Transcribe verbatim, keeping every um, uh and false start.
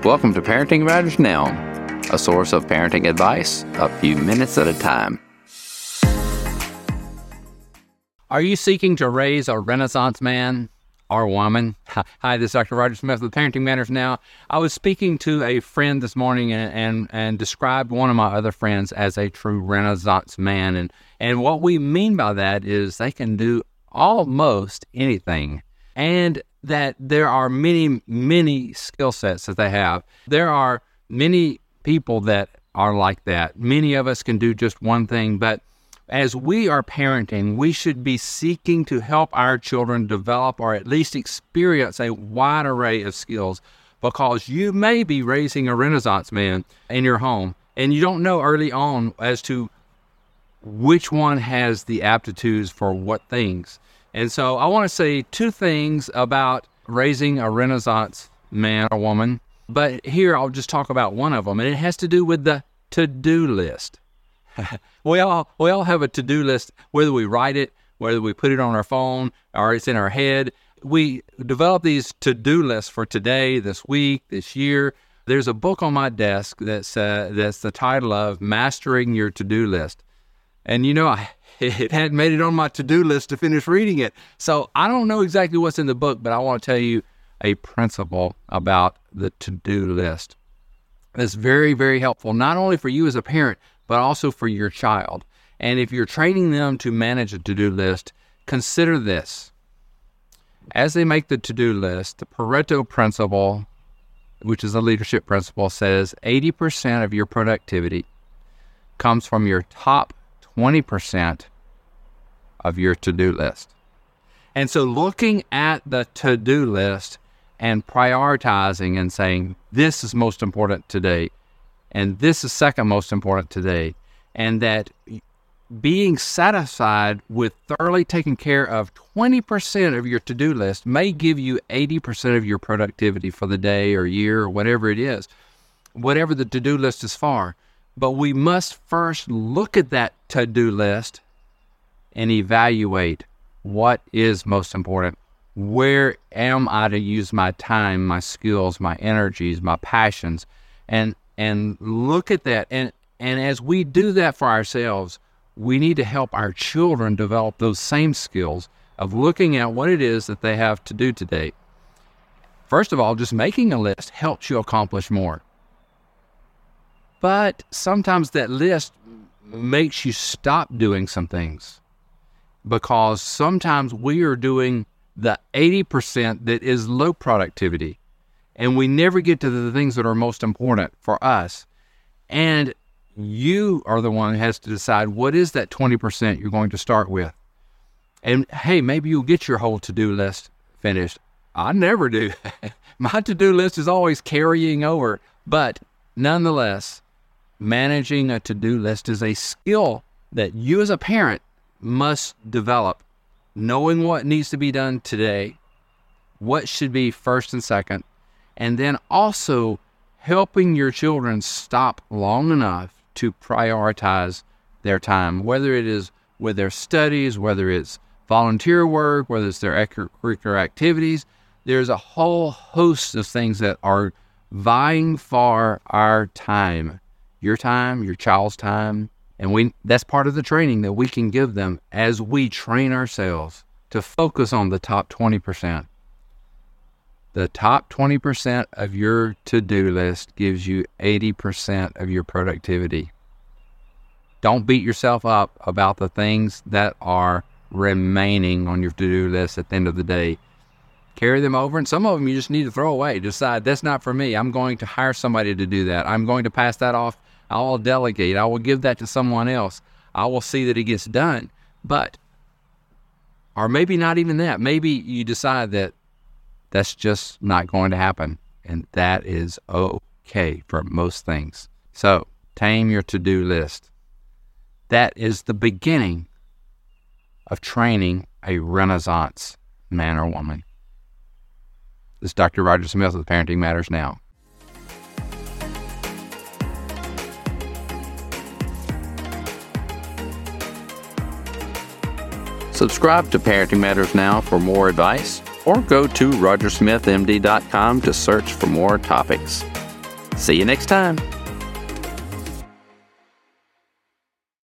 Welcome to Parenting Matters Now, a source of parenting advice a few minutes at a time. Are you seeking to raise a Renaissance man or woman? Hi, this is Doctor Roger Smith with Parenting Matters Now. I was speaking to a friend this morning and, and, and described one of my other friends as a true Renaissance man. And, and what we mean by that is they can do almost anything. And that there are many, many skill sets that they have. There are many people that are like that. Many of us can do just one thing, but as we are parenting, we should be seeking to help our children develop or at least experience a wide array of skills, because you may be raising a Renaissance man in your home and you don't know early on as to which one has the aptitudes for what things. And so I want to say two things about raising a Renaissance man or woman, but here I'll just talk about one of them, and it has to do with the to-do list. we all we all have a to-do list, whether we write it, whether we put it on our phone, or it's in our head. We develop these to-do lists for today, this week, this year. There's a book on my desk that's uh, that's the title of Mastering Your To-Do List. And you know, I it hadn't made it on my to-do list to finish reading it. So I don't know exactly what's in the book, but I want to tell you a principle about the to-do list that's very, very helpful, not only for you as a parent, but also for your child. And if you're training them to manage a to-do list, consider this. As they make the to-do list, the Pareto principle, which is a leadership principle, says eighty percent of your productivity comes from your top twenty percent of your to-do list. And so looking at the to-do list and prioritizing and saying, this is most important today, and this is second most important today, and that being satisfied with thoroughly taking care of twenty percent of your to-do list may give you eighty percent of your productivity for the day or year or whatever it is, whatever the to-do list is for. But we must first look at that to-do list and evaluate what is most important. Where am I to use my time, my skills, my energies, my passions, and and look at that. And, and as we do that for ourselves, we need to help our children develop those same skills of looking at what it is that they have to do today. First of all, just making a list helps you accomplish more. But sometimes that list makes you stop doing some things, because sometimes we are doing the eighty percent that is low productivity, and we never get to the things that are most important for us. And you are the one who has to decide what is that twenty percent you're going to start with. And hey, maybe you'll get your whole to-do list finished. I never do. My to-do list is always carrying over, but nonetheless, managing a to-do list is a skill that you as a parent must develop, knowing what needs to be done today, what should be first and second, and then also helping your children stop long enough to prioritize their time, whether it is with their studies, whether it's volunteer work, whether it's their extracurricular activities. There's a whole host of things that are vying for our time, your time, your child's time. And we that's part of the training that we can give them as we train ourselves to focus on the top twenty percent. The top twenty percent of your to-do list gives you eighty percent of your productivity. Don't beat yourself up about the things that are remaining on your to-do list at the end of the day. Carry them over, and some of them you just need to throw away. Decide, that's not for me. I'm going to hire somebody to do that. I'm going to pass that off. I will delegate. I will give that to someone else. I will see that it gets done. But, or maybe not even that. Maybe you decide that that's just not going to happen. And that is okay for most things. So, tame your to-do list. That is the beginning of training a Renaissance man or woman. This is Doctor Roger Smith with Parenting Matters Now. Subscribe to Parenting Matters Now for more advice, or go to roger smith m d dot com to search for more topics. See you next time.